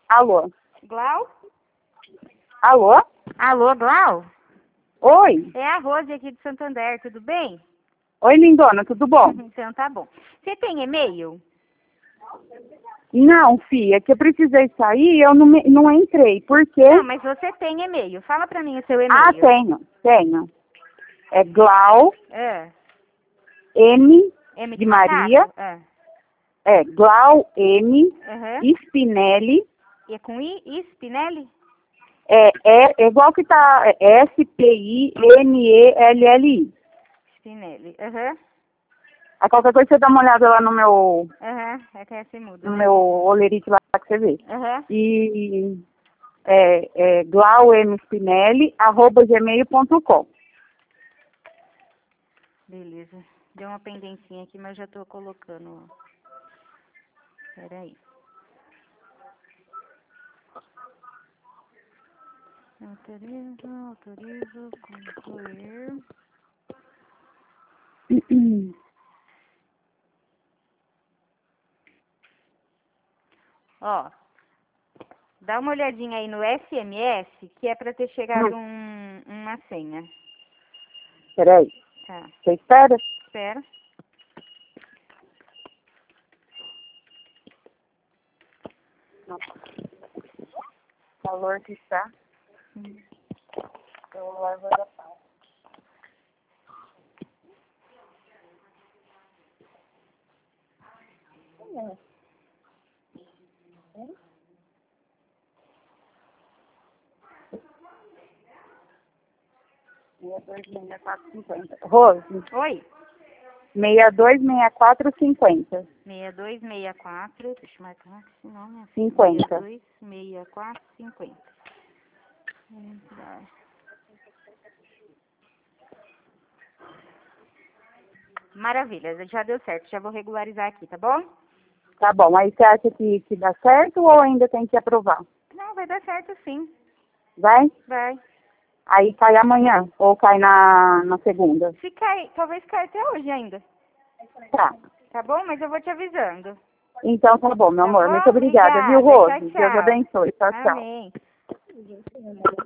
Alô? Glau? Alô? Alô, Glau? Oi? É a Rose aqui de Santander, tudo bem? Oi, lindona, tudo bom? Então tá bom. Você tem e-mail? Não, filha, que eu precisei sair e eu não entrei. Por quê? Não, mas você tem e-mail. Fala pra mim o seu Ah, e-mail. tenho. É Glau, É. M M de Maria, É. Glau, M, Aham. Spinelli, E é com I? Spinelli? é igual que tá, Spinelli. Spinelli. Aham. A qualquer coisa você dá uma olhada lá no meu, Aham. É que é esse muda, no né? meu olerite lá que você vê. Aham. E glaumpinelli@gmail.com. Beleza. Deu uma pendencinha aqui, mas já tô colocando. Peraí. Autorizo, concluir. Ó, dá uma olhadinha aí no SMS, que é pra ter chegado uma senha. Peraí, Tá, você espera? espera. O valor que está. Eu levo da pau. Rose, Oi? 626450. 6264, deixa eu marcar aqui esse nome. 50. 626450. Maravilha, já deu certo, já vou regularizar aqui, tá bom? Tá bom, aí você acha que dá certo ou ainda tem que aprovar? Não, vai dar certo sim. Vai? Vai. Aí cai amanhã ou cai na segunda? Se cair, talvez caia até hoje ainda. Tá. Tá bom? Mas eu vou te avisando. Então tá bom, meu Tá amor. bom? Muito obrigada, viu, Obrigada. Rose? Tchau, Deus tchau. abençoe. Tchau, tchau. Amém.